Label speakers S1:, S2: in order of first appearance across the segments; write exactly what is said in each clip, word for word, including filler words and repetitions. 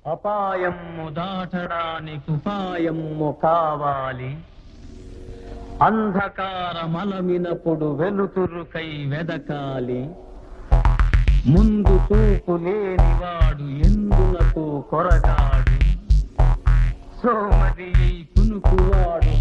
S1: అపాయము దాటడానికి ఉపాయము కావాలి. అంధకారమలమినప్పుడు వెలుతురుకై వెదకాలి. ముందు చూపు లేనివాడు ఎందులకు కొరగాడు. సోమది కునుకువాడు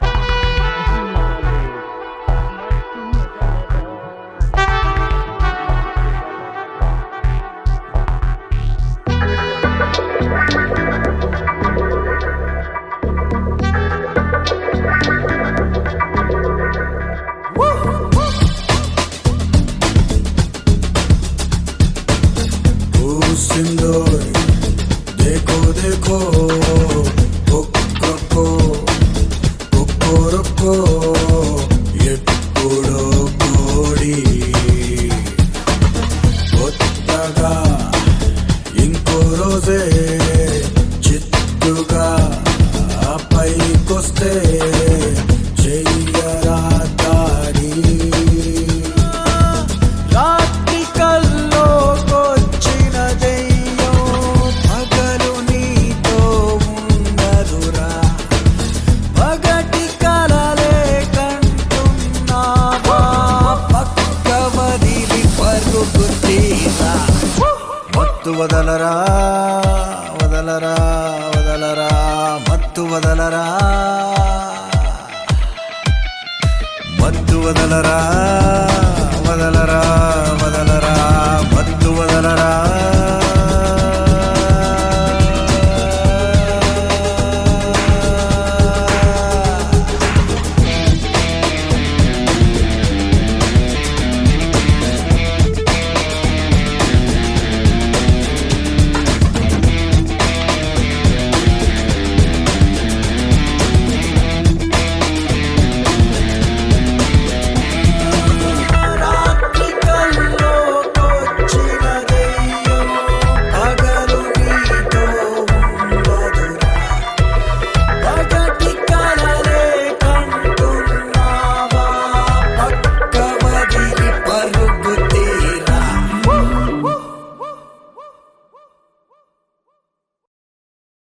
S2: देखो देखो कोको कोको रोको ఎప్పుడో కోడి కొత్తగా ఇంకో రోజే చిత్తుగా పైకొస్తే చెయ్యరా దాడి. రాత్రి కల్లోకొచ్చిన దెయ్యం పగలు నీతో ఉండదురా. పగటి కలలే కంటున్నావా పక్క వదిలి పరుగు తీరా. మత్తు వదలరా వదలరా వదలరా మత్తు వదలరా మత్తు వదలరా వదలరా వదలరా మత్తు వదలరా.